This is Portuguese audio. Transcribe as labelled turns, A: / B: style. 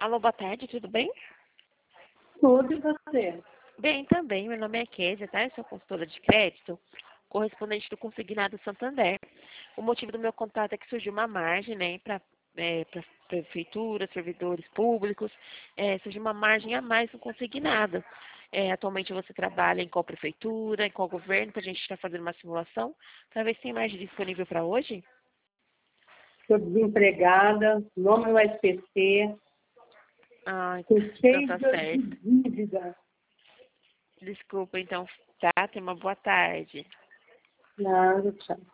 A: Alô, boa tarde, tudo bem?
B: Tudo e você?
A: Bem, também. Meu nome é Kézia, tá? Eu sou consultora de crédito, correspondente do Consignado Santander. O motivo do meu contato é que surgiu uma margem, né, para prefeituras, servidores públicos, surgiu uma margem a mais no consignado. Atualmente você trabalha em qual prefeitura, em qual governo, para a gente estar fazendo uma simulação, para ver se tem margem disponível para hoje?
B: Estou desempregada, nome no SPC,
A: Ah,
B: com
A: então tá
B: 6 anos de
A: certo.
B: dívida.
A: Desculpa, então, tá? Tenha uma boa tarde.
B: Nada, tchau.